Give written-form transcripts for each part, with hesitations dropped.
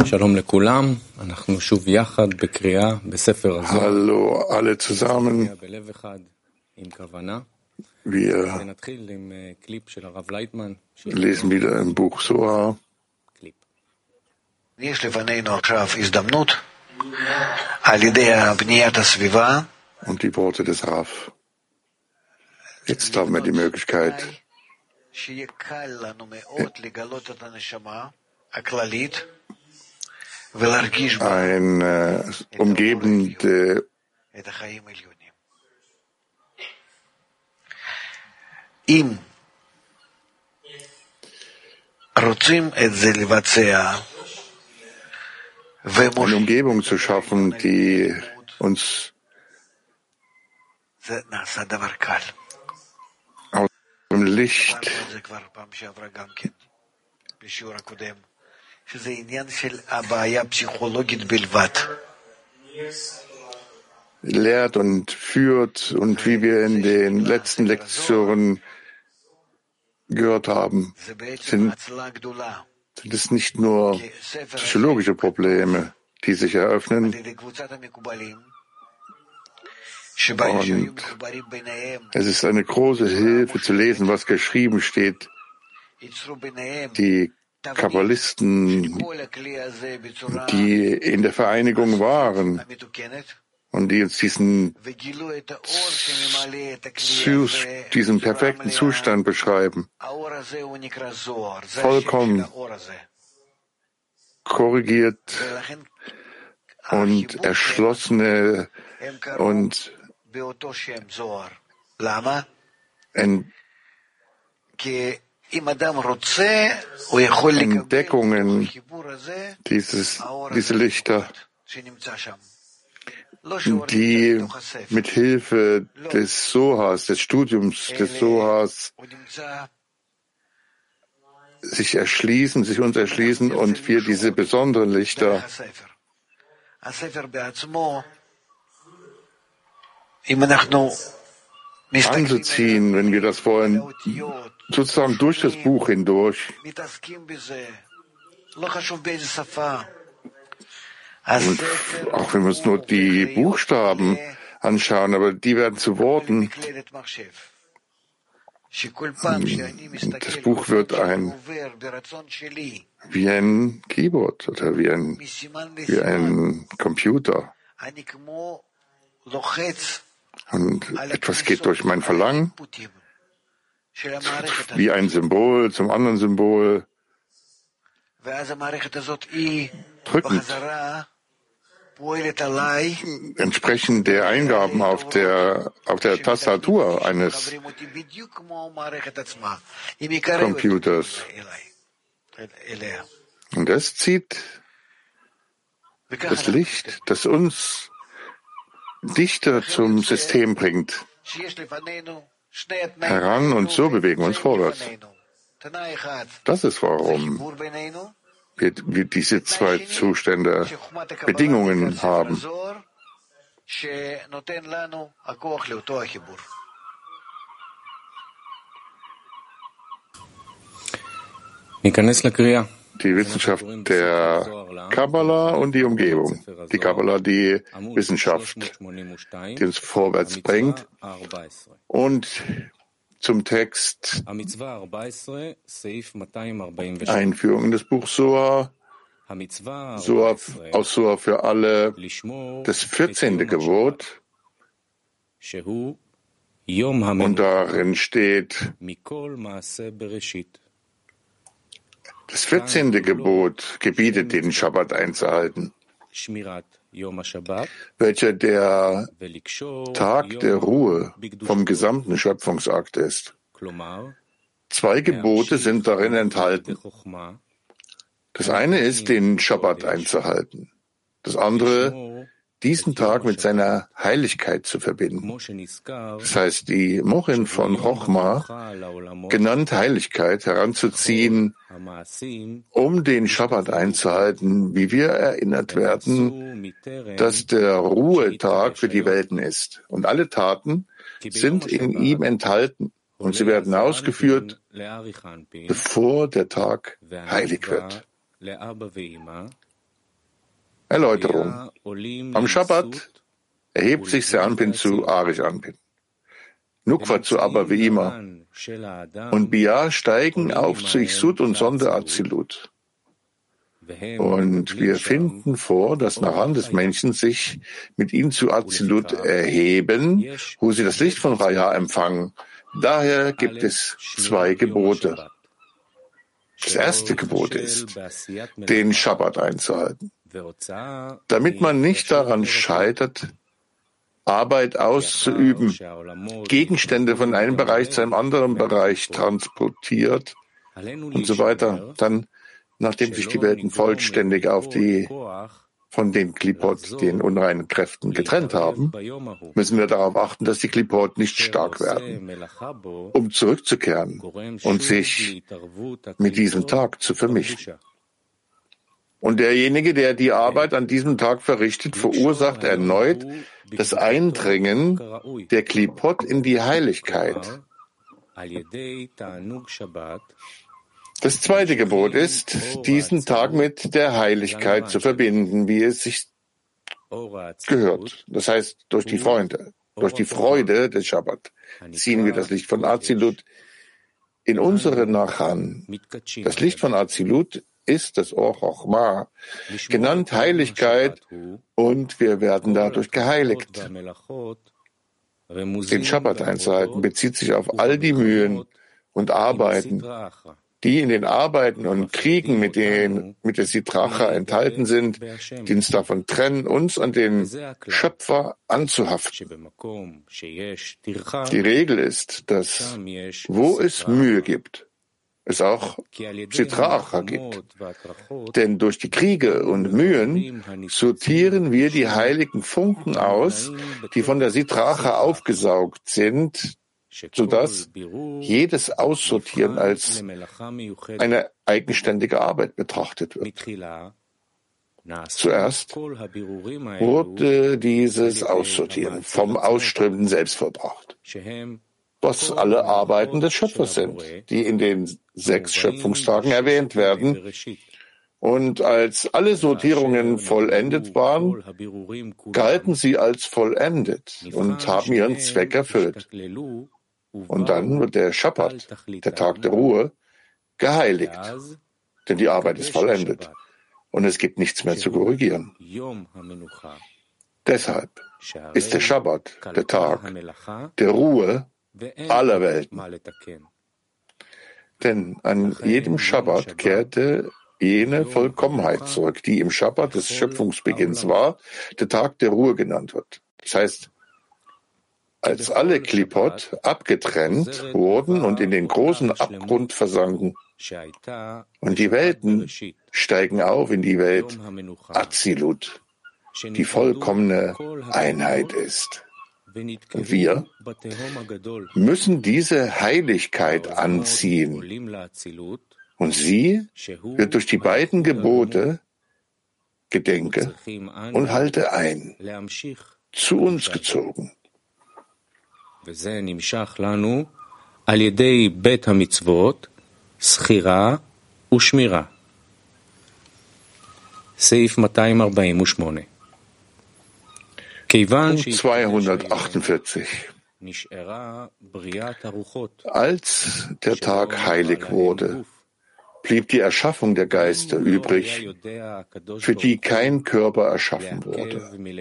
Hallo alle zusammen. Wir lesen wieder im Buch Soar. Und die Worte des Rav. Jetzt haben wir die Möglichkeit, eine umgebende eine Umgebung zu schaffen, die uns aus dem Licht lehrt und führt, und wie wir in den letzten Lektionen gehört haben, sind es nicht nur psychologische Probleme, die sich eröffnen, und es ist eine große Hilfe zu lesen, was geschrieben steht. Die Kabbalisten, die in der Vereinigung waren und die uns diesen perfekten Zustand beschreiben, vollkommen korrigiert und erschlossene und Entdeckungen, diese Lichter, die mit Hilfe des Sohars, des Studiums des Sohars sich uns erschließen, und wir diese besonderen Lichter anzuziehen, wenn wir das wollen, sozusagen durch das Buch hindurch. Und auch wenn wir uns nur die Buchstaben anschauen, aber die werden zu Worten. Das Buch wird wie ein Keyboard oder wie ein Computer. Und etwas geht durch mein Verlangen, wie ein Symbol zum anderen Symbol, drückend, entsprechend der Eingaben auf der Tastatur eines Computers. Und das zieht das Licht, das uns dichter zum System bringt, heran, und so bewegen wir uns vorwärts. Das ist, warum wir diese zwei Zustände, Bedingungen haben. Die Wissenschaft der Kabbalah und die Umgebung. Die Kabbalah, die Wissenschaft, die uns vorwärts bringt. Und zum Text Einführung in das Buch Soar, aus Soar für alle, das 14. Gebot. Und darin steht, das 14. Gebot gebietet, den Schabbat einzuhalten, welcher der Tag der Ruhe vom gesamten Schöpfungsakt ist. Zwei Gebote sind darin enthalten. Das eine ist, den Schabbat einzuhalten. Das andere, diesen Tag mit seiner Heiligkeit zu verbinden. Das heißt, die Mochin von Chochma, genannt Heiligkeit, heranzuziehen, um den Schabbat einzuhalten, wie wir erinnert werden, dass der Ruhetag für die Welten ist. Und alle Taten sind in ihm enthalten, und sie werden ausgeführt, bevor der Tag heilig wird. Erläuterung. Am Schabbat erhebt sich Se Anpin zu Arish Anpin, Nukva zu Abba Ve'ima und Bia steigen auf zu Ichsut und Sonde Azilut. Und wir finden vor, dass Naran des Menschen sich mit ihm zu Azilut erheben, wo sie das Licht von Raya empfangen. Daher gibt es 2 Gebote. Das erste Gebot ist, den Schabbat einzuhalten, damit man nicht daran scheitert, Arbeit auszuüben, Gegenstände von einem Bereich zu einem anderen Bereich transportiert und so weiter. Dann, nachdem sich die Welten vollständig von den Klipot, den unreinen Kräften, getrennt haben, müssen wir darauf achten, dass die Klipot nicht stark werden, um zurückzukehren und sich mit diesem Tag zu vermischen. Und derjenige, der die Arbeit an diesem Tag verrichtet, verursacht erneut das Eindringen der Klipot in die Heiligkeit. Das zweite Gebot ist, diesen Tag mit der Heiligkeit zu verbinden, wie es sich gehört. Das heißt, durch die Freude des Schabbat ziehen wir das Licht von Azilut in unsere Nachan. Das Licht von Azilut ist das Or Chochma, genannt Heiligkeit, und wir werden dadurch geheiligt. Den Schabbat einzuhalten bezieht sich auf all die Mühen und Arbeiten, die in den Arbeiten und Kriegen mit der Sitracha enthalten sind, die uns davon trennen, uns an den Schöpfer anzuhaften. Die Regel ist, dass wo es Mühe gibt, es auch Sitracha gibt. Denn durch die Kriege und Mühen sortieren wir die heiligen Funken aus, die von der Sitracha aufgesaugt sind, sodass jedes Aussortieren als eine eigenständige Arbeit betrachtet wird. Zuerst wurde dieses Aussortieren vom Ausströmenden selbst vollbracht, was alle Arbeiten des Schöpfers sind, die in den 6 Schöpfungstagen erwähnt werden. Und als alle Sortierungen vollendet waren, galten sie als vollendet und haben ihren Zweck erfüllt. Und dann wird der Schabbat, der Tag der Ruhe, geheiligt, denn die Arbeit ist vollendet und es gibt nichts mehr zu korrigieren. Deshalb ist der Schabbat der Tag der Ruhe aller Welten. Denn an jedem Schabbat kehrte jene Vollkommenheit zurück, die im Schabbat des Schöpfungsbeginns war, der Tag der Ruhe genannt wird. Das heißt, als alle Klipot abgetrennt wurden und in den großen Abgrund versanken, und die Welten steigen auf in die Welt Azilut, die vollkommene Einheit ist. Und wir müssen diese Heiligkeit anziehen. Und sie wird durch die beiden Gebote, gedenke und halte ein, zu uns gezogen. וזה נמשך לנו על ידי בית המצוות, זכירה ושמירה. סעיף 248. Punkt 248. Als der Tag heilig wurde, blieb die Erschaffung der Geister übrig, für die kein Körper erschaffen wurde.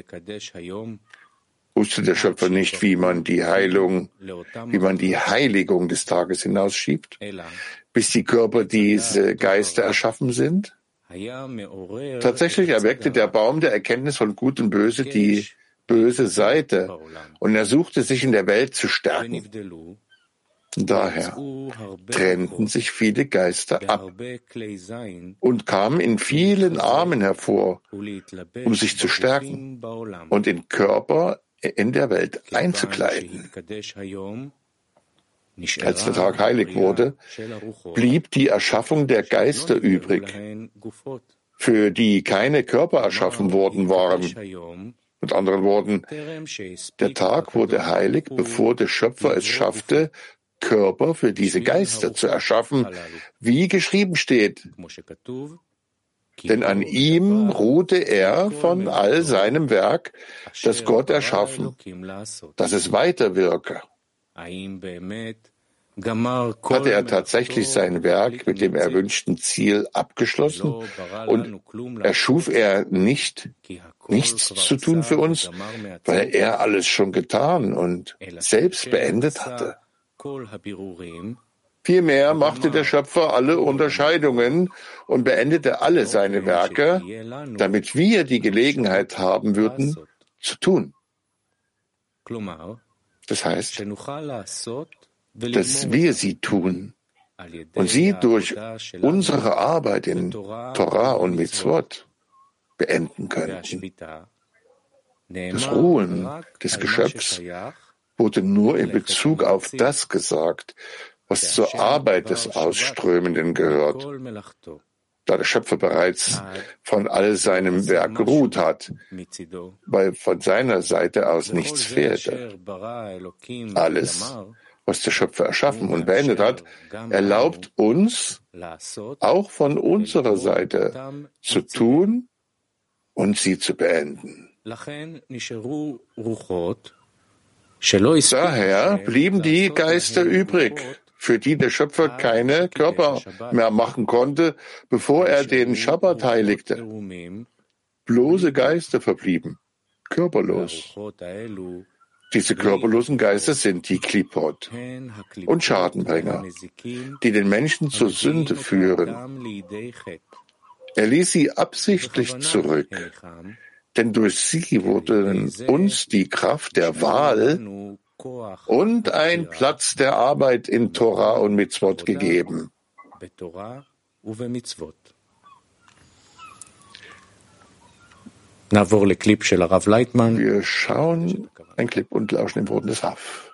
Wusste der Schöpfer nicht, wie man die Heiligung des Tages hinausschiebt, bis die Körper diese Geister erschaffen sind? Tatsächlich erweckte der Baum der Erkenntnis von Gut und Böse die böse Seite und er suchte sich in der Welt zu stärken. Daher trennten sich viele Geister ab und kamen in vielen Armen hervor, um sich zu stärken und den Körper in der Welt einzukleiden. Als der Tag heilig wurde, blieb die Erschaffung der Geister übrig, für die keine Körper erschaffen worden waren. Mit anderen Worten, der Tag wurde heilig, bevor der Schöpfer es schaffte, Körper für diese Geister zu erschaffen, wie geschrieben steht. denn an ihm ruhte er von all seinem Werk, das Gott erschaffen, dass es weiterwirke. Hatte er tatsächlich sein Werk mit dem erwünschten Ziel abgeschlossen und erschuf er nichts zu tun für uns, weil er alles schon getan und selbst beendet hatte? Vielmehr machte der Schöpfer alle Unterscheidungen und beendete alle seine Werke, damit wir die Gelegenheit haben würden, zu tun. Das heißt, dass wir sie tun und sie durch unsere Arbeit in Torah und Mitzvot beenden könnten. Das Ruhen des Geschöpfs wurde nur in Bezug auf das gesagt, was zur Arbeit des Ausströmenden gehört, da der Schöpfer bereits von all seinem Werk geruht hat, weil von seiner Seite aus nichts fehlte. Alles, was der Schöpfer erschaffen und beendet hat, erlaubt uns, auch von unserer Seite zu tun und sie zu beenden. Daher blieben die Geister übrig, für die der Schöpfer keine Körper mehr machen konnte, bevor er den Schabbat heiligte. Bloße Geister verblieben, körperlos. Diese körperlosen Geister sind die Klipot und Schadenbringer, die den Menschen zur Sünde führen. Er ließ sie absichtlich zurück, denn durch sie wurde uns die Kraft der Wahl und ein Platz der Arbeit in Torah und Mitzvot gegeben. Wir schauen ein Clip und lauschen den Worten des Rav.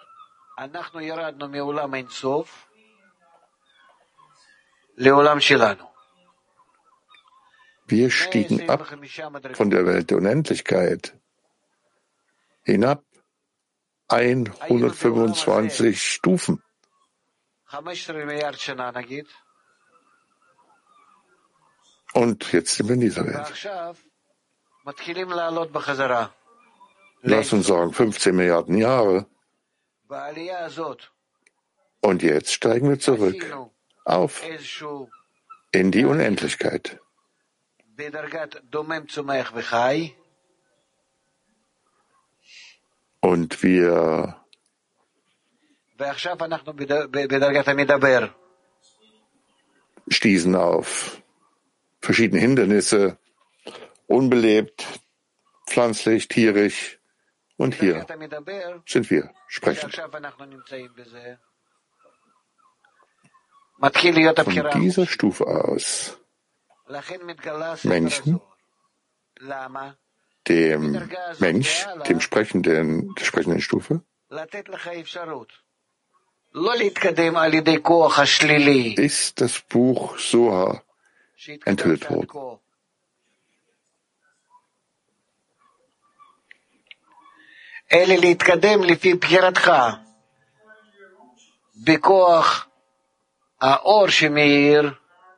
Wir stiegen ab von der Welt der Unendlichkeit hinab 125 Stufen. Und jetzt sind wir in dieser Welt. Lass uns sagen, 15 Milliarden Jahre. Und jetzt steigen wir zurück auf in die Unendlichkeit. Und wir stießen auf verschiedene Hindernisse, unbelebt, pflanzlich, tierisch. Und hier sind wir, sprechend. Von dieser Stufe aus Menschen, dem Mensch, der sprechenden Stufe, ist das Buch Soha enthüllt worden. אלה להתקדם לפי בחירתך, בכוח האור שמאיר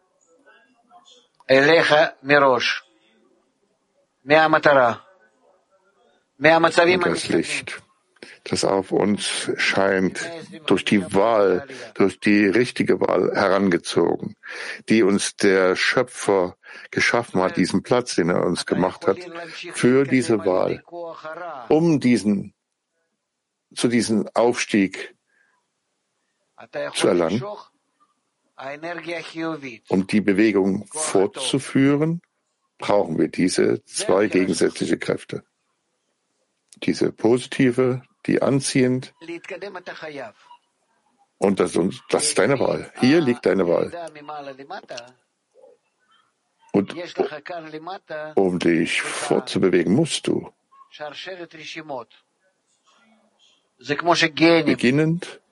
אליך מראש, מהמטרה, מהמצבים הנכונים. Das auf uns scheint, durch die Wahl, durch die richtige Wahl herangezogen, die uns der Schöpfer geschaffen hat, diesen Platz, den er uns gemacht hat, für diese Wahl, um zu diesem Aufstieg zu erlangen, um die Bewegung fortzuführen, brauchen wir diese zwei gegensätzliche Kräfte. Diese positive, die anziehend, und das ist deine Wahl. Hier liegt deine Wahl. Und um dich fortzubewegen, musst du, beginnend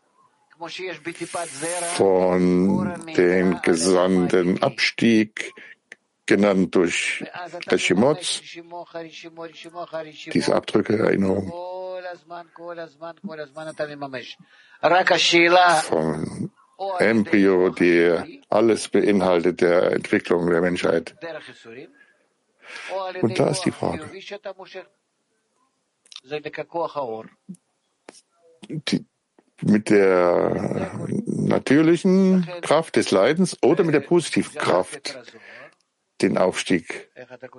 von dem gesandten Abstieg, genannt durch Reshimot, diese Abdrücke, Erinnerung, von Embryo, der alles beinhaltet, der Entwicklung der Menschheit. Und da ist die Frage. Mit der natürlichen Kraft des Leidens oder mit der positiven Kraft den Aufstieg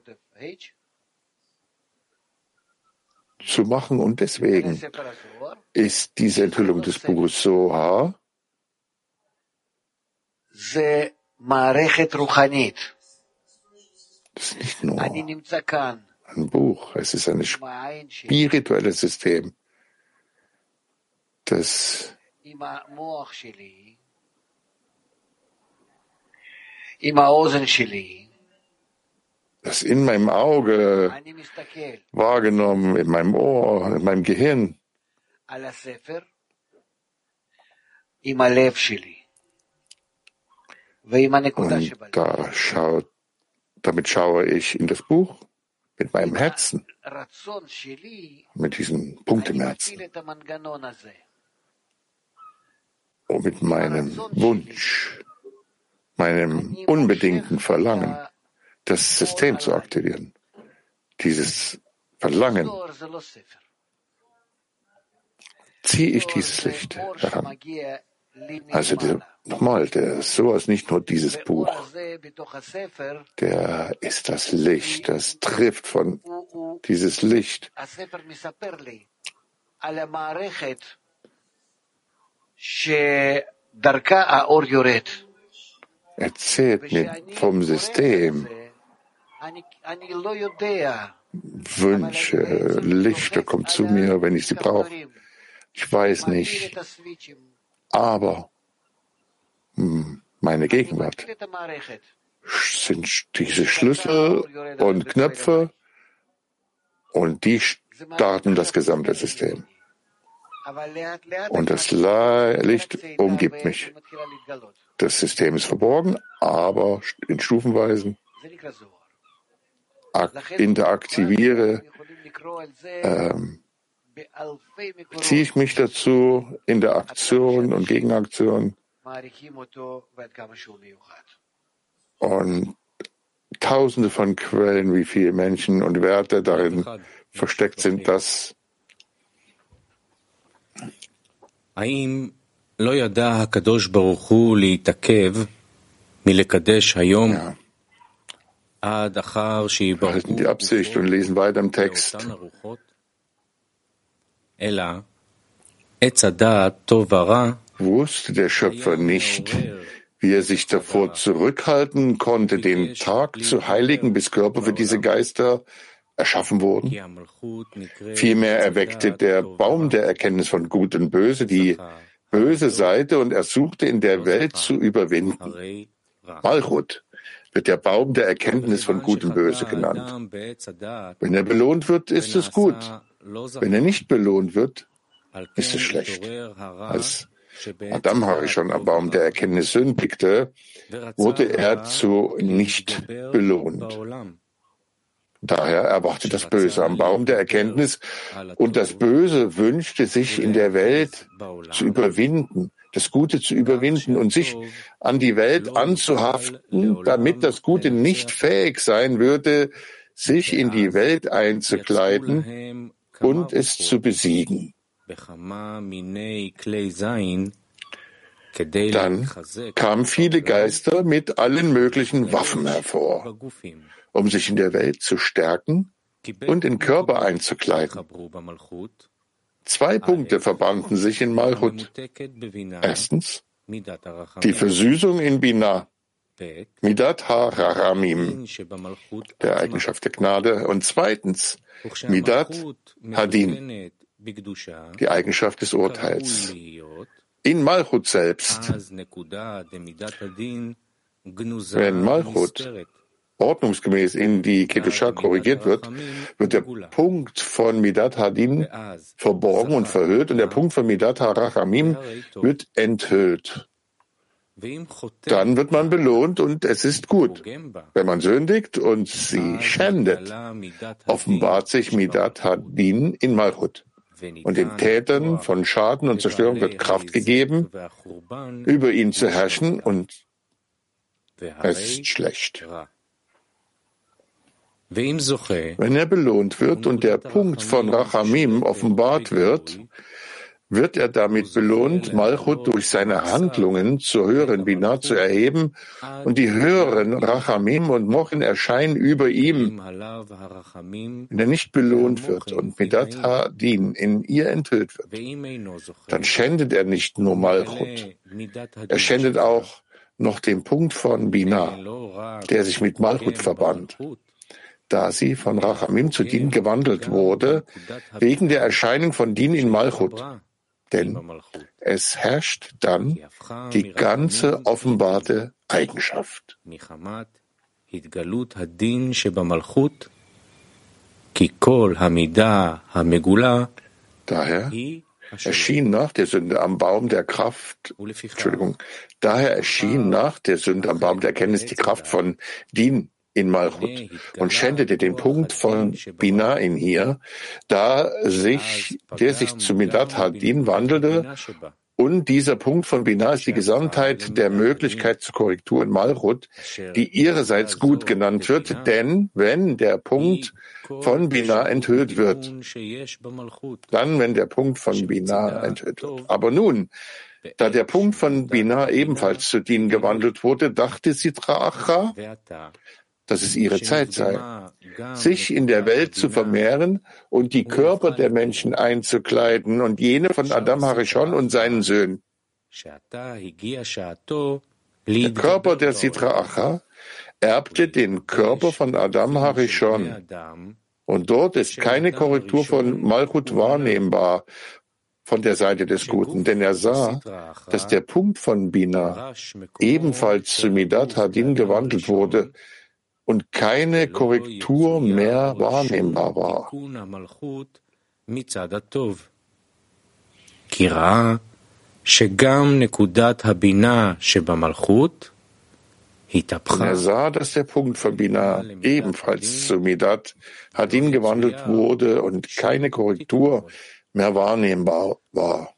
zu machen. Und deswegen ist diese Enthüllung des Buches Zohar das ist nicht nur ein Buch, es ist ein spirituelles System, das in meinem Auge wahrgenommen, in meinem Ohr, in meinem Gehirn. Und damit schaue ich in das Buch mit meinem Herzen, mit diesem Punkt im Herzen und mit meinem Wunsch, meinem unbedingten Verlangen, das System zu aktivieren. Dieses Verlangen ziehe ich dieses Licht heran. Also nochmal, der Zohar ist nicht nur dieses Buch. Der ist das Licht, das trifft von dieses Licht. Erzählt mir vom System. Wünsche, Lichter kommt zu mir, wenn ich sie brauche. Ich weiß nicht, aber meine Gegenwart sind diese Schlüssel und Knöpfe und die starten das gesamte System. Und das Licht umgibt mich. Das System ist verborgen, aber in Stufenweisen interaktiviere, ziehe ich mich dazu in der Aktion und Gegenaktion und Tausende von Quellen, wie viele Menschen und Werte darin versteckt sind, dass האם לא ידע הקדוש ברוך הוא להתעכב מלקדש היום עד אחר שיבררו die Absicht und lesen weiter im Text. אלא עץ הדעת טוב ורע wusste der Schöpfer nicht, wie er sich davor zurückhalten konnte, den Tag zu heiligen, bis Körper für diese Geister erschaffen wurden. Vielmehr erweckte der Baum der Erkenntnis von Gut und Böse die böse Seite und er suchte in der Welt zu überwinden. Malchut wird der Baum der Erkenntnis von Gut und Böse genannt. Wenn er belohnt wird, ist es gut. Wenn er nicht belohnt wird, ist es schlecht. Als Adam Harishon am Baum der Erkenntnis sündigte, wurde er zu nicht belohnt. Daher erwachte das Böse am Baum der Erkenntnis und das Böse wünschte sich in der Welt zu überwinden, das Gute zu überwinden und sich an die Welt anzuhaften, damit das Gute nicht fähig sein würde, sich in die Welt einzukleiden und es zu besiegen. Dann kamen viele Geister mit allen möglichen Waffen hervor, um sich in der Welt zu stärken und in Körper einzukleiden. 2 Punkte verbanden sich in Malchut. Erstens, die Versüßung in Binah, Midat ha-Raramim, der Eigenschaft der Gnade, und zweitens, Midat Hadin, die Eigenschaft des Urteils. In Malchut selbst, wenn Malchut ordnungsgemäß in die Kedusha korrigiert wird, wird der Punkt von Midat Hadin verborgen und verhüllt und der Punkt von Midat HaRachamim wird enthüllt. Dann wird man belohnt und es ist gut. Wenn man sündigt und sie schändet, offenbart sich Midat Hadin in Malchut. Und den Tätern von Schaden und Zerstörung wird Kraft gegeben, über ihn zu herrschen, und es ist schlecht. Wenn er belohnt wird und der Punkt von Rachamim offenbart wird, wird er damit belohnt, Malchut durch seine Handlungen zur höheren Binah zu erheben, und die höheren Rachamim und Mochen erscheinen über ihm. Wenn er nicht belohnt wird und Midat Hadin in ihr enthüllt wird, dann schändet er nicht nur Malchut, er schändet auch noch den Punkt von Binah, der sich mit Malchut verband, da sie von Rachamim zu Din gewandelt wurde, wegen der Erscheinung von Din in Malchut. Denn es herrscht dann die ganze offenbarte Eigenschaft. Daher erschien nach der Sünde am Baum der Kraft, daher erschien nach der Sünde am Baum der Erkenntnis die Kraft von Din in Malchut und schändete den Punkt von Binah in hier, der sich zu Midat Hadin wandelte, und dieser Punkt von Binah ist die Gesamtheit der Möglichkeit zur Korrektur in Malchut, die ihrerseits gut genannt wird, denn wenn der Punkt von Binah enthüllt wird, aber nun, da der Punkt von Binah ebenfalls zu Din gewandelt wurde, dachte Sitra Achra, dass es ihre Zeit sei, sich in der Welt zu vermehren und die Körper der Menschen einzukleiden und jene von Adam Harishon und seinen Söhnen. Der Körper der Sitra Achra erbte den Körper von Adam Harishon, und dort ist keine Korrektur von Malchut wahrnehmbar von der Seite des Guten, denn er sah, dass der Punkt von Binah ebenfalls zu Midat Hadin gewandelt wurde und keine Korrektur mehr wahrnehmbar war. Und er sah, dass der Punkt von Binah ebenfalls zu Midat Hadin gewandelt wurde und keine Korrektur mehr wahrnehmbar war.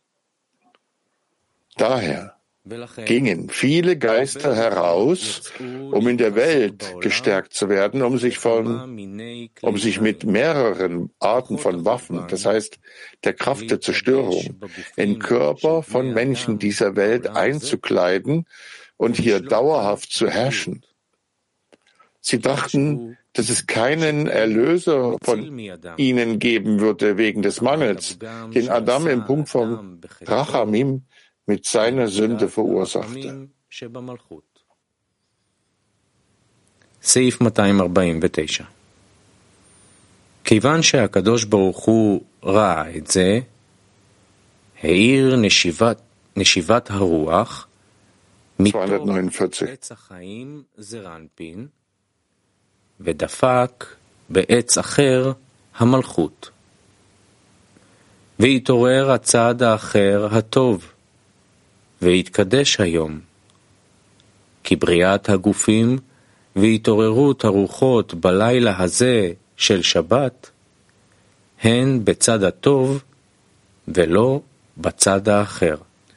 Daher gingen viele Geister heraus, um in der Welt gestärkt zu werden, um sich mit mehreren Arten von Waffen, das heißt der Kraft der Zerstörung, in Körper von Menschen dieser Welt einzukleiden und hier dauerhaft zu herrschen. Sie dachten, dass es keinen Erlöser von ihnen geben würde wegen des Mangels, den Adam im Punkt von Rachamim mit seiner Sünde verursachte. סעיף 249. כיוון שהקדוש ברוך הוא ראה את זה, העיר נשיבת הרוח מתוך עץ החיים זרנפין, ודפק בעץ אחר המלכות. והתעורר הצד האחר הטוב, והתקדש היום. כי בריאת הגופים והתעוררות הרוחות בלילה הזה של שבת, הן בצד הטוב ולא בצד האחר.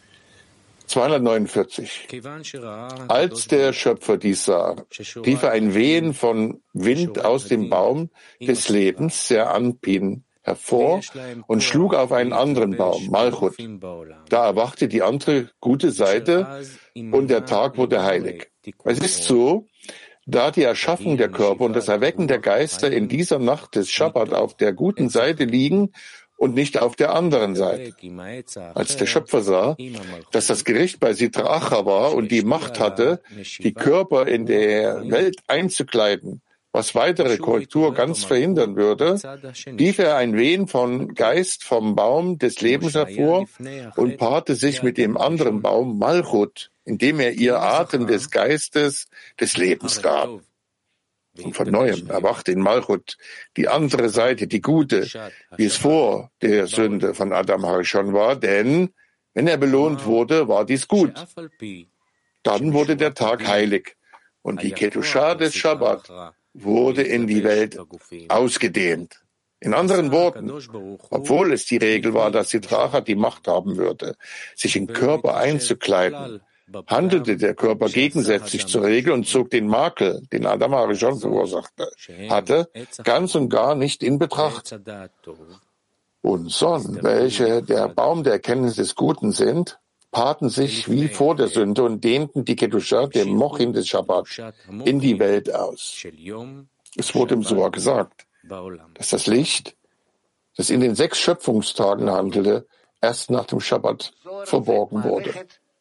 249. Als der Schöpfer dies sah, rief er ein Wehen von Wind aus dem Baum des Lebens, Zeranpin, hervor und schlug auf einen anderen Baum, Malchut. Da erwachte die andere gute Seite und der Tag wurde heilig. Es ist so, da die Erschaffung der Körper und das Erwecken der Geister in dieser Nacht des Schabbat auf der guten Seite liegen und nicht auf der anderen Seite. Als der Schöpfer sah, dass das Gericht bei Sitra Achra war und die Macht hatte, die Körper in der Welt einzukleiden, was weitere Korrektur ganz verhindern würde, rief er ein Wehen von Geist vom Baum des Lebens hervor und paarte sich mit dem anderen Baum Malchut, indem er ihr Atem des Geistes des Lebens gab. Und von Neuem erwachte in Malchut die andere Seite, die gute, wie es vor der Sünde von Adam Harishon war, denn wenn er belohnt wurde, war dies gut. Dann wurde der Tag heilig und die Kedusha des Schabbat wurde in die Welt ausgedehnt. In anderen Worten, obwohl es die Regel war, dass Sitra Achra die Macht haben würde, sich in Körper einzukleiden, handelte der Körper gegensätzlich zur Regel und zog den Makel, den Adam HaRishon hatte, ganz und gar nicht in Betracht. Und Sonnen, welche der Baum der Erkenntnis des Guten sind, paarten sich wie vor der Sünde und dehnten die Kedusha, dem Mochin des Shabbat, in die Welt aus. Es wurde im Zohar gesagt, dass das Licht, das in den 6 Schöpfungstagen handelte, erst nach dem Shabbat verborgen wurde.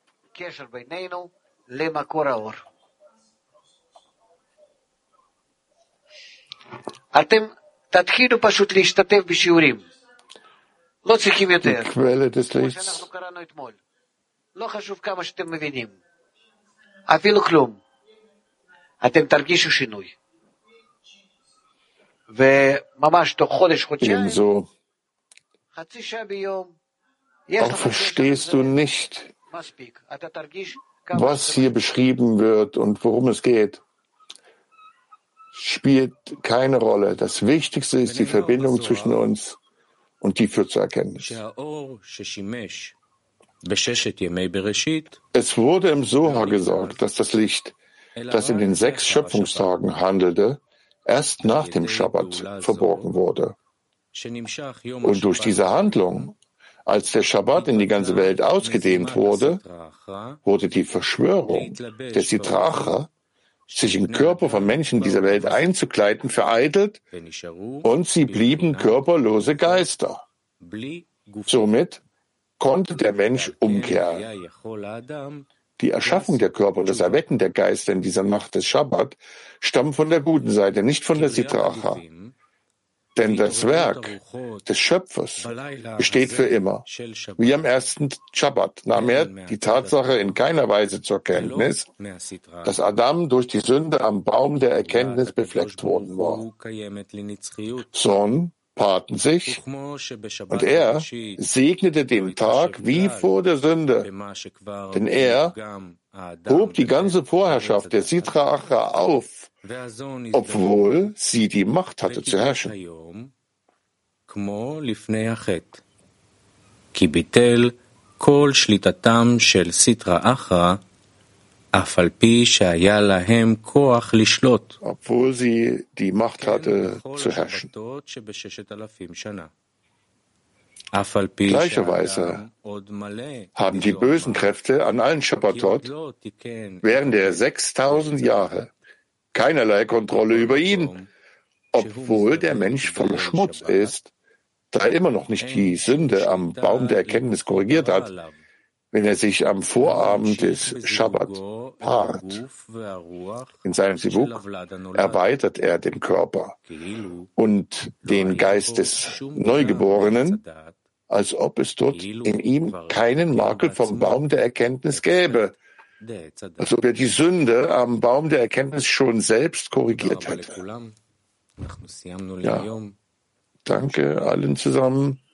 Die Quelle des Lichts. לא חשוב כמה שאתם מבינים. אפילו כלום. אתם תרגישו שינוי. וממש תוך חודש-חודשיים, חצי שעה ביום, auch verstehst du nicht, was hier beschrieben wird und worum es geht. Spielt keine Rolle. Das Wichtigste ist die Verbindung zwischen uns und die führt zur Erkenntnis. Es wurde im Zohar gesagt, dass das Licht, das in den 6 Schöpfungstagen handelte, erst nach dem Schabbat verborgen wurde. Und durch diese Handlung, als der Schabbat in die ganze Welt ausgedehnt wurde, wurde die Verschwörung der Sitra Achra, sich im Körper von Menschen dieser Welt einzukleiden, vereitelt und sie blieben körperlose Geister. Somit konnte der Mensch umkehren. Die Erschaffung der Körper und das Erwecken der Geister in dieser Nacht des Schabbat stammen von der guten Seite, nicht von der Sitra Achra. Denn das Werk des Schöpfers besteht für immer. Wie am ersten Schabbat nahm er die Tatsache in keiner Weise zur Kenntnis, dass Adam durch die Sünde am Baum der Erkenntnis befleckt worden war. Sondern paarten sich und er segnete den Tag wie vor der Sünde, denn er hob die ganze Vorherrschaft der Sitra Achra auf, obwohl sie die Macht hatte zu herrschen. Obwohl sie die Macht hatte zu herrschen. Gleicherweise haben die bösen Kräfte an allen Shabbatot während der 6000 Jahre keinerlei Kontrolle über ihn, obwohl der Mensch voller Schmutz ist, da er immer noch nicht die Sünde am Baum der Erkenntnis korrigiert hat. Wenn er sich am Vorabend des Schabbat paart, in seinem Sivuk erweitert er den Körper und den Geist des Neugeborenen, als ob es dort in ihm keinen Makel vom Baum der Erkenntnis gäbe, als ob er die Sünde am Baum der Erkenntnis schon selbst korrigiert hätte. Ja, danke allen zusammen.